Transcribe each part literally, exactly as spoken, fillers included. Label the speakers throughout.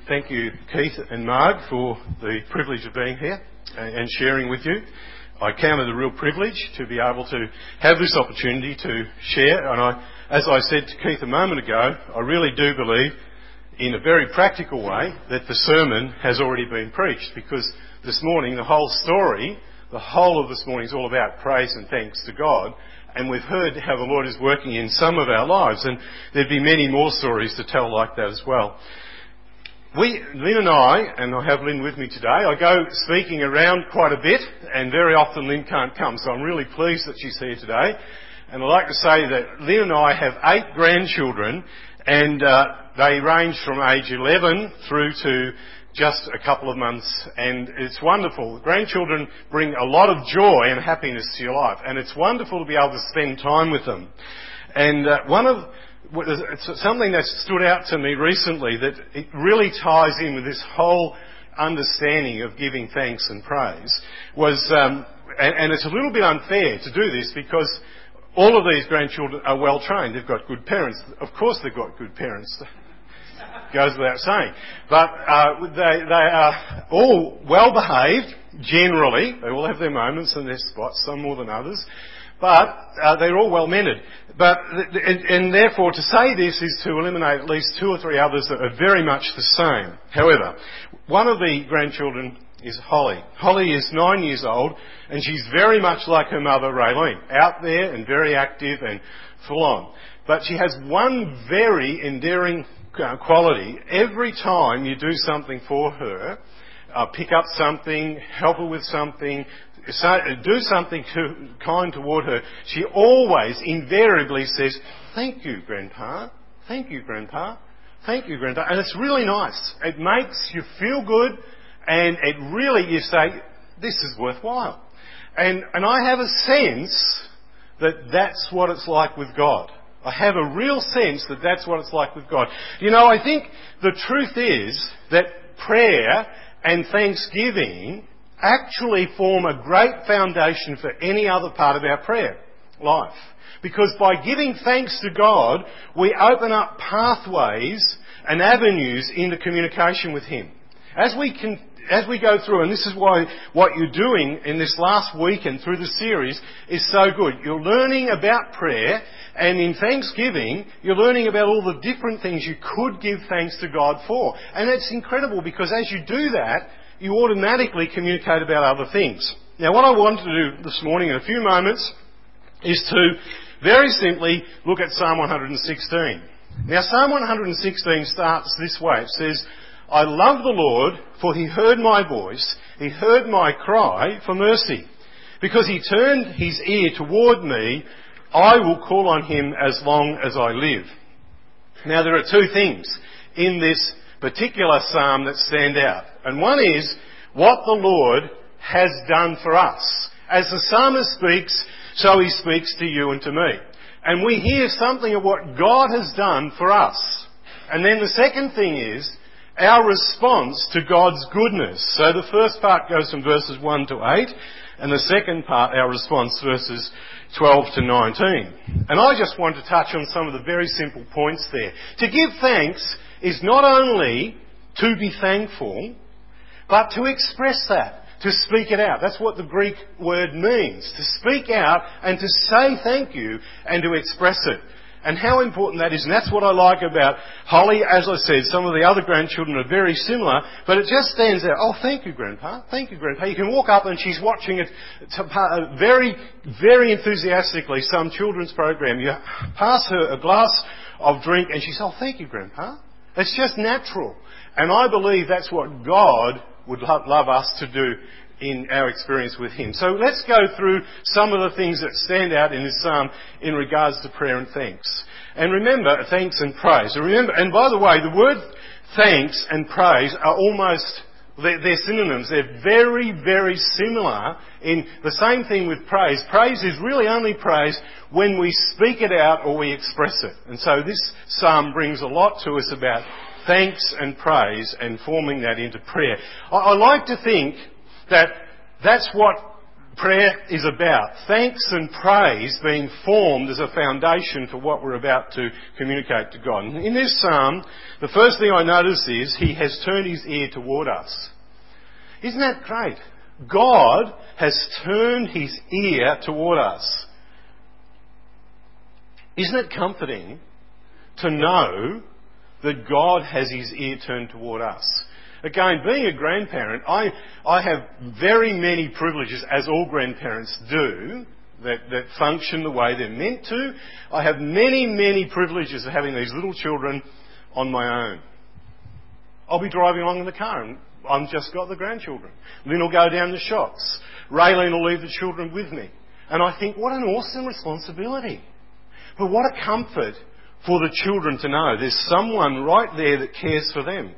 Speaker 1: Thank you, Keith and Marg, for the privilege of being here and sharing with you. I count it a real privilege to be able to have this opportunity to share. And I, as I said to Keith a moment ago, I really do believe in a very practical way that the sermon has already been preached, because this morning the whole story, the whole of this morning is all about praise and thanks to God. And we've heard how the Lord is working in some of our lives, and there'd be many more stories to tell like that as well. We, Lynn and I, and I have Lynn with me today, I go speaking around quite a bit, and very often Lynn can't come, so I'm really pleased that she's here today. And I'd like to say that Lynn and I have eight grandchildren, and uh, they range from age eleven through to just a couple of months, and it's wonderful. Grandchildren bring a lot of joy and happiness to your life, and it's wonderful to be able to spend time with them. And uh, one of It's something that stood out to me recently that it really ties in with this whole understanding of giving thanks and praise was, um, and, and it's a little bit unfair to do this because all of these grandchildren are well trained. They've got good parents. Of course they've got good parents. Goes without saying. But uh, they, they are all well behaved, generally. They all have their moments and their spots, some more than others. But uh, they're all well-mannered. But and, and therefore, to say this is to eliminate at least two or three others that are very much the same. However, one of the grandchildren is Holly. Holly is nine years old, and she's very much like her mother, Raylene, out there and very active and full on. But she has one very endearing uh, quality. Every time you do something for her, uh, pick up something, help her with something, So, do something to, kind toward her, she always invariably says, "Thank you, Grandpa. Thank you, Grandpa. Thank you, Grandpa." And it's really nice. It makes you feel good, and it really, you say, this is worthwhile. And, and I have a sense that that's what it's like with God. I have a real sense that that's what it's like with God. You know, I think the truth is that prayer and thanksgiving actually form a great foundation for any other part of our prayer life. Because by giving thanks to God, we open up pathways and avenues into communication with Him. As we can, as we go through, and this is why what you're doing in this last weekend through the series is so good. You're learning about prayer, and in thanksgiving, you're learning about all the different things you could give thanks to God for. And it's incredible because as you do that, you automatically communicate about other things. Now, what I want to do this morning in a few moments is to very simply look at Psalm one hundred sixteen. Now, Psalm one hundred sixteen starts this way. It says, "I love the Lord, for He heard my voice. He heard my cry for mercy. Because He turned His ear toward me, I will call on Him as long as I live." Now, there are two things in this particular psalm that stand out. And one is what the Lord has done for us. As the psalmist speaks, so he speaks to you and to me. And we hear something of what God has done for us. And then the second thing is our response to God's goodness. So the first part goes from verses one to eight, and the second part, our response, verses twelve to nineteen. And I just want to touch on some of the very simple points there. To give thanks is not only to be thankful, but to express that, to speak it out. That's what the Greek word means, to speak out and to say thank you and to express it. And how important that is, and that's what I like about Holly. As I said, some of the other grandchildren are very similar, but it just stands out. "Oh, thank you, Grandpa. Thank you, Grandpa." You can walk up and she's watching it very, very enthusiastically, some children's program. You pass her a glass of drink and she says, "Oh, thank you, Grandpa." It's just natural. And I believe that's what God would love us to do in our experience with Him. So let's go through some of the things that stand out in this psalm in regards to prayer and thanks. And remember, thanks and praise. And remember, and by the way, the word thanks and praise are almost, they're, they're synonyms. They're very, very similar in the same thing with praise. Praise is really only praise when we speak it out or we express it. And so this psalm brings a lot to us about thanks and praise and forming that into prayer. I, I like to think that that's what prayer is about. Thanks and praise being formed as a foundation for what we're about to communicate to God. And in this psalm, the first thing I notice is he has turned his ear toward us. Isn't that great? God has turned his ear toward us. Isn't it comforting to know that God has his ear turned toward us? Again, being a grandparent, I, I have very many privileges, as all grandparents do, that, that function the way they're meant to. I have many, many privileges of having these little children on my own. I'll be driving along in the car and I've just got the grandchildren. Lynn will go down the shops. Raylene will leave the children with me. And I think, what an awesome responsibility. But what a comfort for the children to know there's someone right there that cares for them.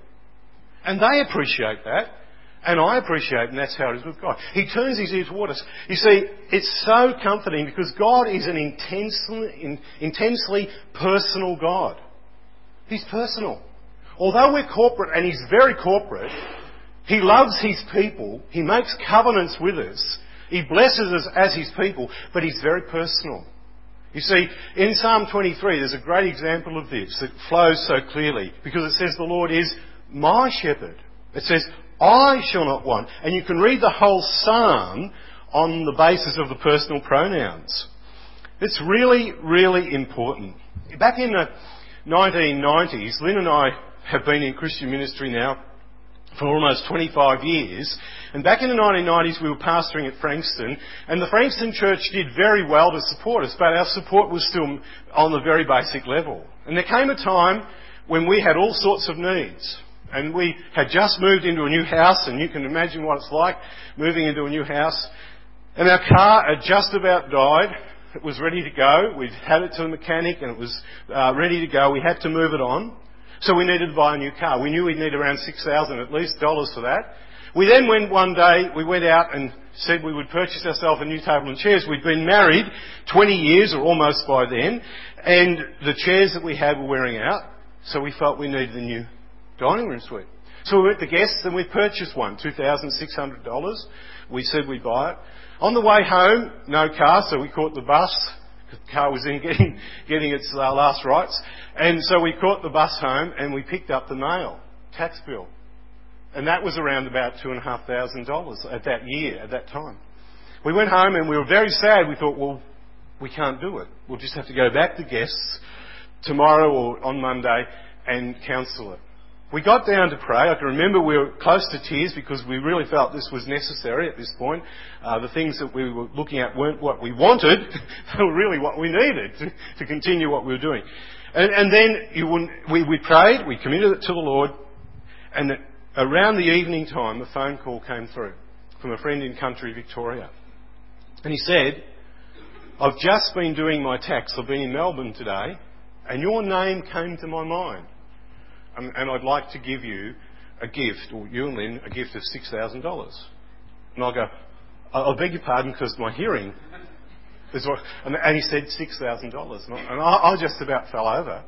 Speaker 1: And they appreciate that. And I appreciate it, and that's how it is with God. He turns his ear toward us. You see, it's so comforting because God is an intensely, intensely personal God. He's personal. Although we're corporate, and he's very corporate, he loves his people. He makes covenants with us. He blesses us as his people, but he's very personal. You see, in Psalm twenty-three, there's a great example of this that flows so clearly because it says the Lord is my shepherd. It says, I shall not want. And you can read the whole psalm on the basis of the personal pronouns. It's really, really important. Back in the nineteen nineties, Lynn and I have been in Christian ministry now for almost twenty-five years. And back in the nineteen nineties, we were pastoring at Frankston, and the Frankston Church did very well to support us, but our support was still on the very basic level. And there came a time when we had all sorts of needs. And we had just moved into a new house, and you can imagine what it's like moving into a new house. And our car had just about died. It was ready to go. We'd had it to the mechanic, and it was uh, ready to go. We had to move it on. So we needed to buy a new car. We knew we'd need around six thousand dollars at least dollars for that. We then went one day, we went out and said we would purchase ourselves a new table and chairs. We'd been married twenty years, or almost by then, and the chairs that we had were wearing out, so we felt we needed a new dining room suite. So we went to Guests and we purchased one, two thousand six hundred dollars. We said we'd buy it. On the way home, no car, so we caught the bus. The car was in getting, getting its uh, last rites. And so we caught the bus home and we picked up the mail, tax bill. And that was around about two and a half thousand dollars at that year, at that time. We went home and we were very sad. We thought, well, we can't do it. We'll just have to go back to Guests tomorrow or on Monday and cancel it. We got down to pray. I can remember we were close to tears because we really felt this was necessary at this point. Uh, the things that we were looking at weren't what we wanted. They were really what we needed to, to continue what we were doing. And, and then you wouldn't, we, we prayed, we committed it to the Lord, and around the evening time, a phone call came through from a friend in country Victoria. And he said, I've just been doing my tax. I've been in Melbourne today, and your name came to my mind. And, and I'd like to give you a gift, or you and Lynn, a gift of six thousand dollars. And I'll go, I beg your pardon because my hearing is what... And, and he said six thousand dollars. And, I, and I, I just about fell over.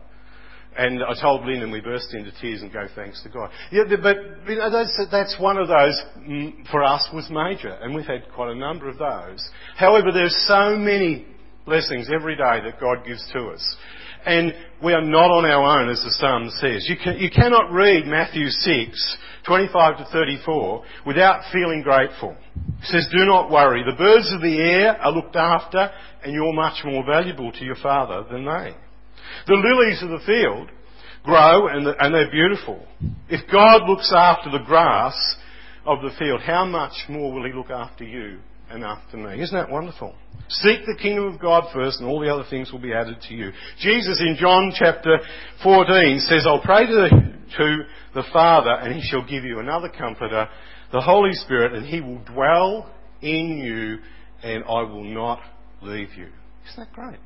Speaker 1: And I told Lynn and we burst into tears and go thanks to God. Yeah, but you know, that's, that's one of those, for us, was major. And we've had quite a number of those. However, there's so many blessings every day that God gives to us. And we are not on our own, as the psalm says. You, can, you cannot read Matthew six, twenty-five to thirty-four, without feeling grateful. It says, do not worry. The birds of the air are looked after, and you're much more valuable to your Father than they. The lilies of the field grow, and, the, and they're beautiful. If God looks after the grass of the field, how much more will he look after you and after me? Isn't that wonderful? Seek the kingdom of God first and all the other things will be added to you. Jesus in John chapter fourteen says, I'll pray to the, to the Father and he shall give you another comforter, the Holy Spirit, and he will dwell in you and I will not leave you. Isn't that great?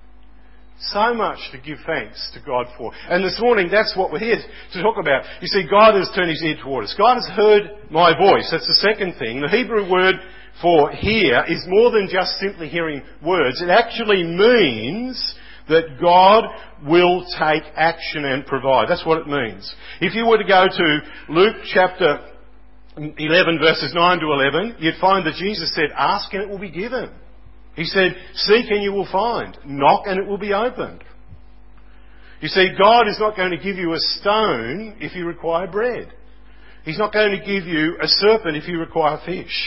Speaker 1: So much to give thanks to God for. And this morning, that's what we're here to talk about. You see, God has turned his ear toward us. God has heard my voice. That's the second thing. The Hebrew word for hear is more than just simply hearing words. It actually means that God will take action and provide. That's what it means. If you were to go to Luke chapter eleven verses nine to eleven, you'd find that Jesus said, ask and it will be given. He said, seek and you will find. Knock and it will be opened. You see, God is not going to give you a stone if you require bread. He's not going to give you a serpent if you require fish.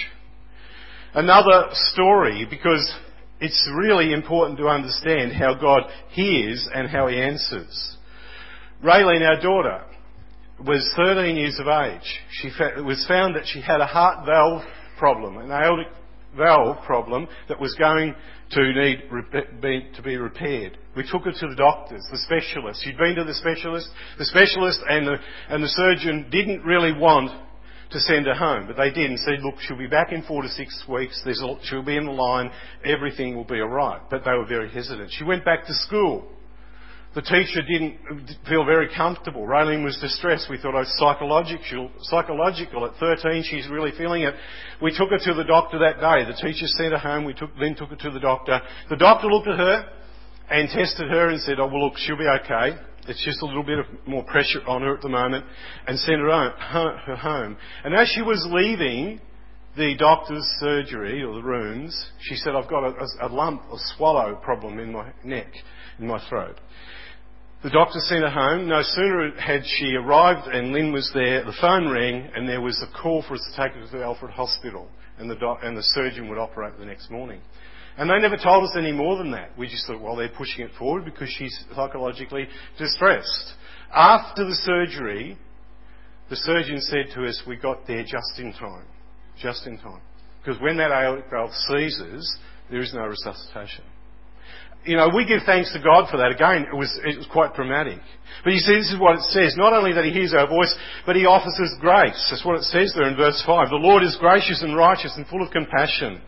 Speaker 1: Another story, because it's really important to understand how God hears and how He answers. Raylene, our daughter, was thirteen years of age. She fa- it was found that she had a heart valve problem, an aortic valve problem that was going to need rep- be, to be repaired. We took her to the doctors, the specialist. She'd been to the specialist. The specialist and the, and the surgeon didn't really want to send her home, but they did and said, look, she'll be back in four to six weeks. There's a, she'll be in the line. Everything will be all right. But they were very hesitant. She went back to school. The teacher didn't feel very comfortable. Raylene was distressed. We thought, oh, psychological, psychological. At thirteen, she's really feeling it. We took her to the doctor that day. The teacher sent her home. We took, then took her to the doctor. The doctor looked at her and tested her and said, oh, well, look, she'll be okay. It's just a little bit of more pressure on her at the moment, and sent her home. Her home. And as she was leaving the doctor's surgery or the rooms, she said, I've got a, a lump, a swallow problem in my neck, in my throat. The doctor sent her home. No sooner had she arrived and Lynn was there, the phone rang and there was a call for us to take her to the Alfred Hospital, and the, doc- and the surgeon would operate the next morning. And they never told us any more than that. We just thought, well, they're pushing it forward because she's psychologically distressed. After the surgery, the surgeon said to us, we got there just in time. Just in time. Because when that aortic valve seizes, there is no resuscitation. You know, we give thanks to God for that. Again, it was, it was quite dramatic. But you see, this is what it says. Not only that He hears our voice, but He offers us grace. That's what it says there in verse five. The Lord is gracious and righteous and full of compassion.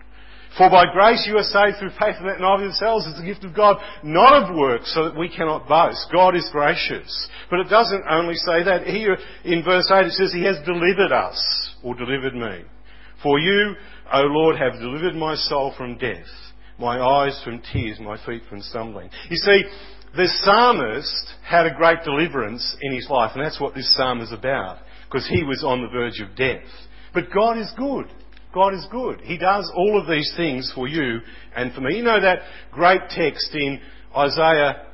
Speaker 1: For by grace you are saved through faith, and that not of yourselves is the gift of God, not of works, so that we cannot boast. God is gracious. But it doesn't only say that. Here in verse eight it says He has delivered us, or delivered me. For you, O Lord, have delivered my soul from death, my eyes from tears, my feet from stumbling. You see, the psalmist had a great deliverance in his life, and that's what this psalm is about, because he was on the verge of death. But God is good. God is good. He does all of these things for you and for me. You know that great text in Isaiah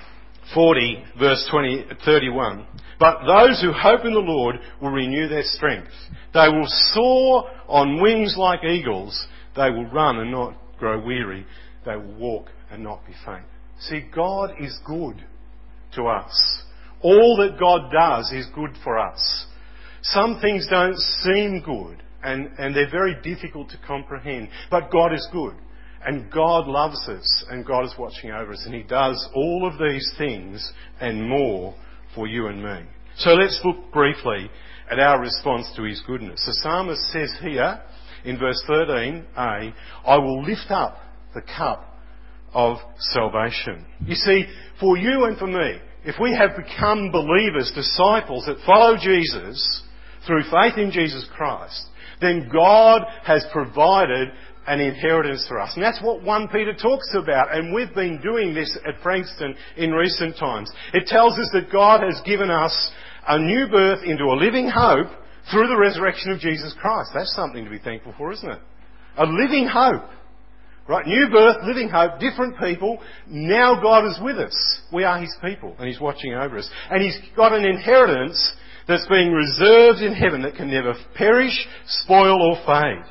Speaker 1: forty, verse twenty, thirty-one. But those who hope in the Lord will renew their strength. They will soar on wings like eagles. They will run and not grow weary. They will walk and not be faint. See, God is good to us. All that God does is good for us. Some things don't seem good, and, and they're very difficult to comprehend. But God is good, and God loves us, and God is watching over us, and He does all of these things and more for you and me. So let's look briefly at our response to His goodness. The psalmist says here, in verse thirteen a, I will lift up the cup of salvation. You see, for you and for me, if we have become believers, disciples that follow Jesus through faith in Jesus Christ, then God has provided an inheritance for us. And that's what First Peter talks about. And we've been doing this at Frankston in recent times. It tells us that God has given us a new birth into a living hope through the resurrection of Jesus Christ. That's something to be thankful for, isn't it? A living hope. Right? New birth, living hope, different people. Now God is with us. We are His people and He's watching over us. And He's got an inheritance that's being reserved in heaven that can never perish, spoil or fade.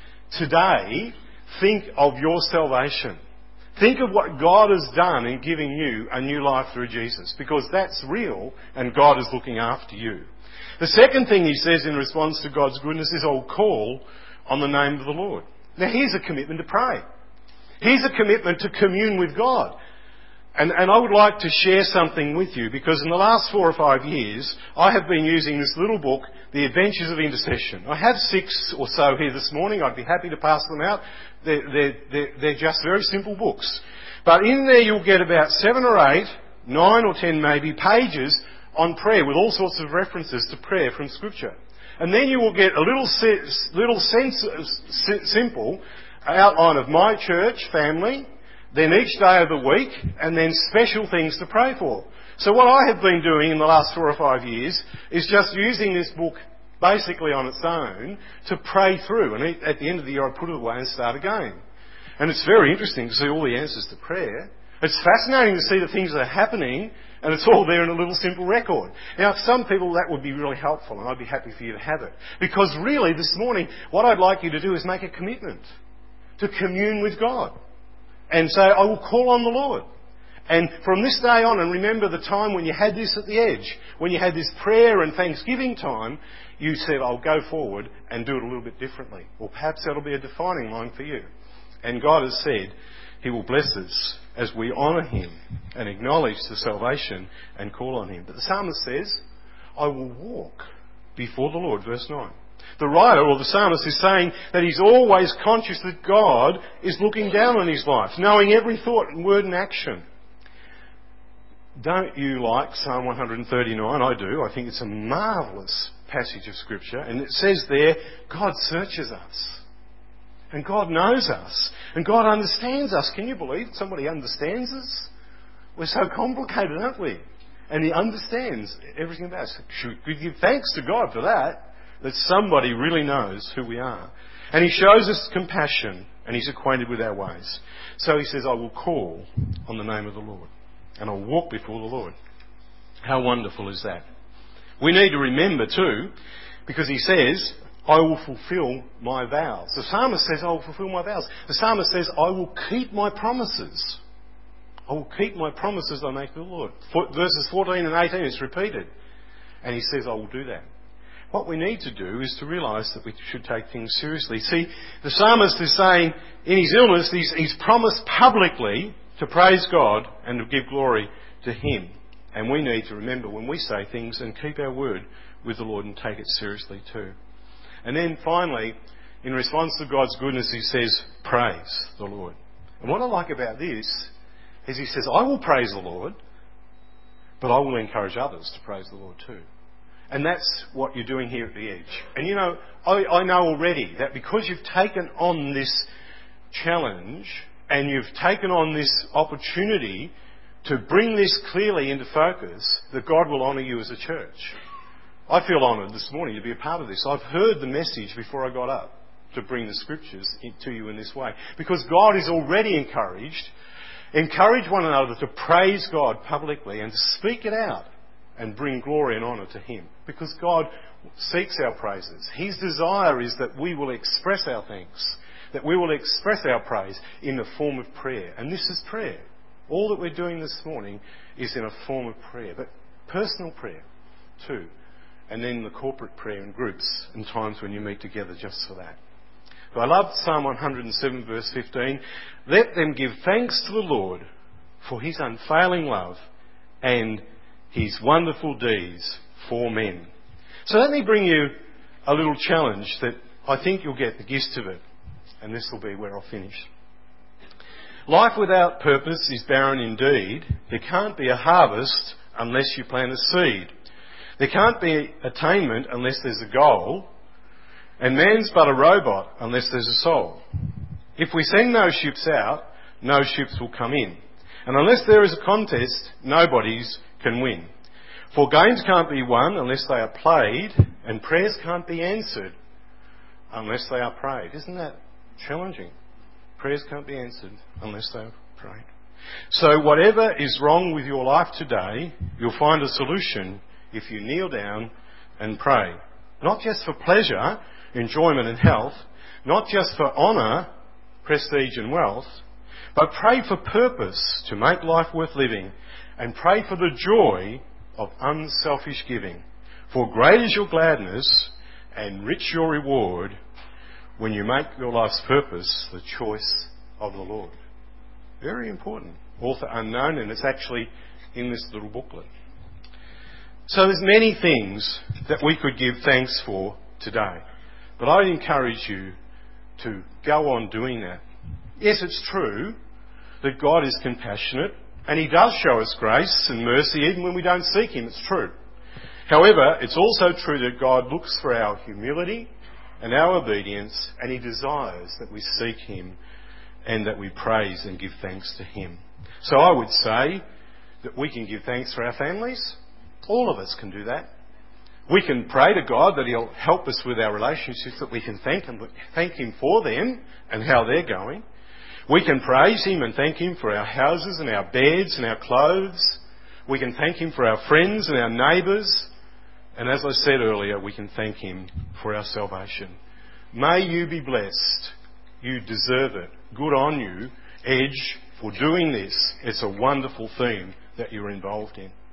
Speaker 1: Today, think of your salvation. Think of what God has done in giving you a new life through Jesus, because that's real and God is looking after you. The second thing he says in response to God's goodness is, I'll call on the name of the Lord. Now here's a commitment to pray. Here's a commitment to commune with God. And, and I would like to share something with you, because in the last four or five years, I have been using this little book, The Adventures of Intercession. I have six or so here this morning. I'd be happy to pass them out. They're, they're, they're, they're just very simple books. But in there you'll get about seven or eight, nine or ten maybe, pages on prayer with all sorts of references to prayer from Scripture. And then you will get a little, little sense, simple outline of my church family, then each day of the week, and then special things to pray for. So what I have been doing in the last four or five years is just using this book basically on its own, to pray through. And at the end of the year, I put it away and start again. And it's very interesting to see all the answers to prayer. It's fascinating to see the things that are happening, and it's all there in a little simple record. Now, for some people, that would be really helpful, and I'd be happy for you to have it. Because really, this morning, what I'd like you to do is make a commitment to commune with God. And say, I will call on the Lord. And from this day on, and remember the time when you had this at the edge, when you had this prayer and thanksgiving time, you said, I'll go forward and do it a little bit differently. Or perhaps that'll be a defining line for you. And God has said He will bless us as we honour Him and acknowledge the salvation and call on Him. But the psalmist says, I will walk before the Lord, verse nine. The writer, or the psalmist, is saying that he's always conscious that God is looking down on his life, knowing every thought and word and action. Don't you like Psalm one thirty-nine? I do. I think it's a marvellous passage of Scripture. And it says there, God searches us. And God knows us. And God understands us. Can you believe somebody understands us? We're so complicated, aren't we? And He understands everything about us. Should we give thanks to God for that? That somebody really knows who we are. And He shows us compassion, and He's acquainted with our ways. So He says, I will call on the name of the Lord, and I'll walk before the Lord. How wonderful is that? We need to remember too, because He says, I will fulfill my vows. The psalmist says, I will fulfill my vows. The psalmist says, I will keep my promises. I will keep my promises I make to the Lord. Verses fourteen and eighteen, it's repeated. And He says, I will do that. What we need to do is to realise that we should take things seriously. See, the psalmist is saying in his illness, he's, he's promised publicly to praise God and to give glory to Him. And we need to remember when we say things and keep our word with the Lord and take it seriously too. And then finally, in response to God's goodness, He says, praise the Lord. And what I like about this is He says, I will praise the Lord, but I will encourage others to praise the Lord too. And that's what you're doing here at the Edge. And you know, I, I know already that because you've taken on this challenge and you've taken on this opportunity to bring this clearly into focus, that God will honour you as a church. I feel honoured this morning to be a part of this. I've heard the message before I got up to bring the Scriptures to you in this way. Because God is already encouraged. Encourage one another to praise God publicly and to speak it out and bring glory and honour to Him. Because God seeks our praises. His desire is that we will express our thanks, that we will express our praise in the form of prayer. And this is prayer. All that we're doing this morning is in a form of prayer, but personal prayer too. And then the corporate prayer in groups and times when you meet together just for that. But I love Psalm one oh seven verse fifteen. Let them give thanks to the Lord for His unfailing love and His wonderful deeds for men. So let me bring you a little challenge that I think you'll get the gist of it. And this will be where I'll finish. Life without purpose is barren indeed. There can't be a harvest unless you plant a seed. There can't be attainment unless there's a goal. And man's but a robot unless there's a soul. If we send no ships out, no ships will come in. And unless there is a contest, nobody's can win. For games can't be won unless they are played, and prayers can't be answered unless they are prayed. Isn't that challenging? Prayers can't be answered unless they are prayed. So whatever is wrong with your life today, you'll find a solution if you kneel down and pray. Not just for pleasure, enjoyment and health, not just for honour, prestige and wealth, but pray for purpose to make life worth living, and pray for the joy of unselfish giving. For great is your gladness and rich your reward when you make your life's purpose the choice of the Lord. Very important. Author unknown, and it's actually in this little booklet. So there's many things that we could give thanks for today. But I'd encourage you to go on doing that. Yes, it's true that God is compassionate and He does show us grace and mercy even when we don't seek Him. It's true. However, it's also true that God looks for our humility and our obedience, and He desires that we seek Him and that we praise and give thanks to Him. So I would say that we can give thanks for our families. All of us can do that. We can pray to God that He'll help us with our relationships, that we can thank Him, thank Him for them and how they're going. We can praise Him and thank Him for our houses and our beds and our clothes. We can thank Him for our friends and our neighbours. And as I said earlier, we can thank Him for our salvation. May you be blessed. You deserve it. Good on you, Edge, for doing this. It's a wonderful theme that you're involved in.